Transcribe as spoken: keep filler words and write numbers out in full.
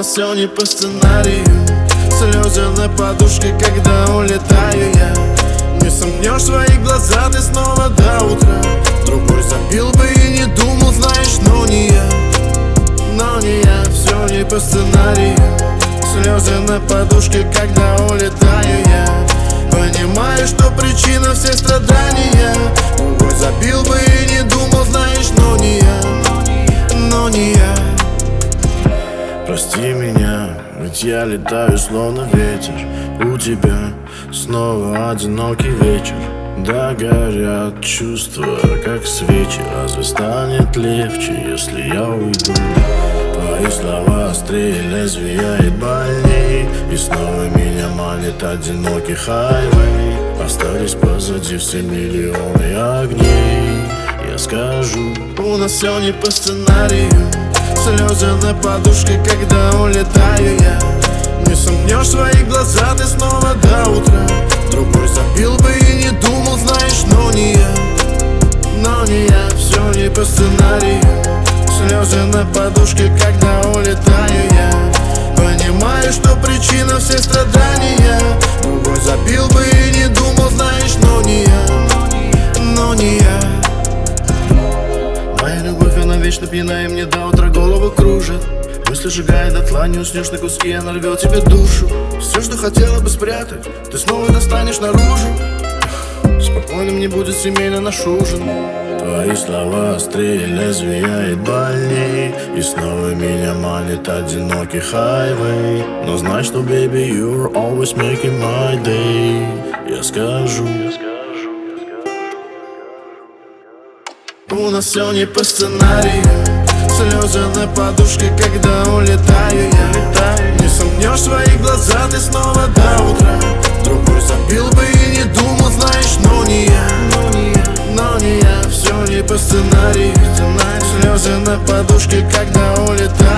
все не по сценарию. Слезы на подушке, когда улетаю я. Не сомкнешь свои глаза ты снова до утра. Другой забил бы и не думал, знаешь, но не я. Но не я, все не по сценарию. Слезы на подушке, когда улетаю я. Понимаю, что причина всех страдания. Другой забил бы и не думал, знаешь, но не я. Но не я. Прости меня, ведь я летаю словно ветер. У тебя снова одинокий вечер. Да горят чувства, как свечи. Разве станет легче, если я уйду? Твои слова острее лезвия и больней. И снова меня манит одинокий хайвей. Остались позади все миллионы огней. Я скажу, у нас все не по сценарию. Слезы на подушке, когда улетаю я. Не сомкнешь свои глаза ты снова до утра. Другой забил бы и не думал, знаешь, но не я. Но не я, все не по сценарию. Слезы на подушке, когда улетаю я. Понимаю, что причина всех страдания. Другой забил бы и не думал, знаешь, но не я. Но не я. Моя любовь, она вечно пьяна, и мне до утра голову кружит. Мысли сжигает дотла, не уснешь на куски, она рвет тебе душу. Все, что хотела бы спрятать, ты снова достанешь наружу. Спокойным не будет семейно наш ужин. Твои слова острее лезвия и больней. И снова меня манит одинокий хайвей. Но знай, что, baby, you're always making my day. Я скажу, у нас все не по сценарию. Слезы на подушке, когда улетаю я. Не сомкнешь свои глаза ты снова до утра. Другой забил бы и не думал, знаешь, но не я. Но не я, все не по сценарию. Слезы на подушке, когда улетаю.